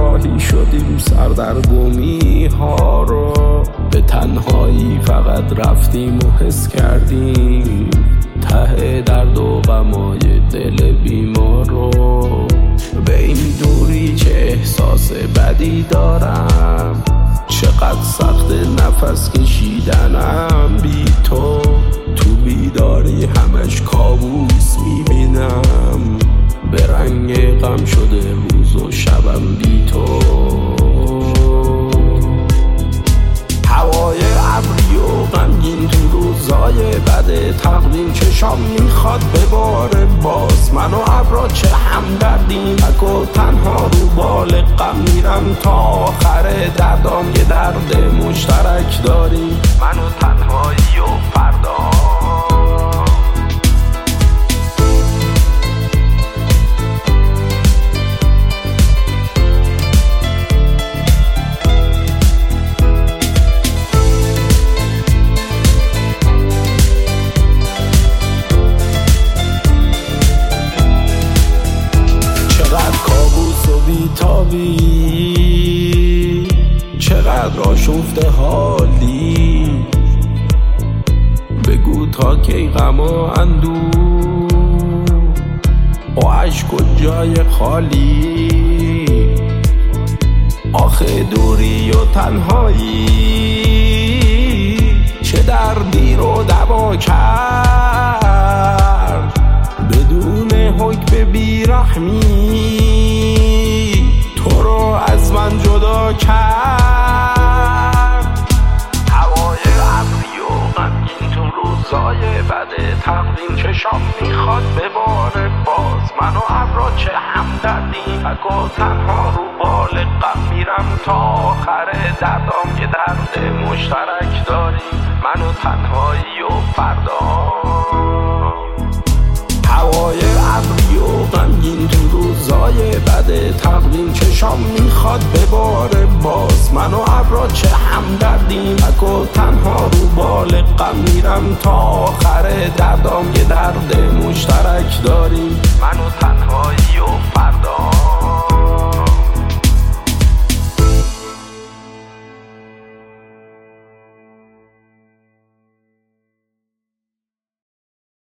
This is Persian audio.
همراهی شدیم سردرگمی ها رو، به تنهایی فقط رفتیم و حس کردیم ته درد و غمای دل بیمار رو. به این دوری چه احساس بدی دارم، چقدر سخت نفس کشیدنم بی تو بیداری همش کابوس میبینم، به رنگ غم شده روز و شبم بی تو. هوای ابری و غمگین تو روزای بده، تقویم چشام میخواد بباره باز من و ابرا چه همدردیم، تک و تنها رو بال غم میرم تا آخر دردام، یه درد مشترک داریم من و تنهایی و فردا. چقدر آشفته حالی، بگو تا کی غم و اندوه و عشق و جای خالی، آخه دوری و تنهایی چه دردی رو دوا کرد، بدون حکم بیرحمی تو رو از من جدا کرد. هوای ابری و غمگین تو روزای بده، تقویم چشام میخواد بباره باز من و ابرا چه همدردیم، تک و تنها رو بال غم میرم تا آخر دردام، یه درد مشترک داریم من و تنهایی و فردا. هوای ابری و غمگین تو روزای بده، تقویم چشام میخواد بباره باز من و ابرا چه همدردیم، تک و تنها رو بال غم میرم تا آخر دردام، یه درد مشترک داریم من و تنهایی و فردا.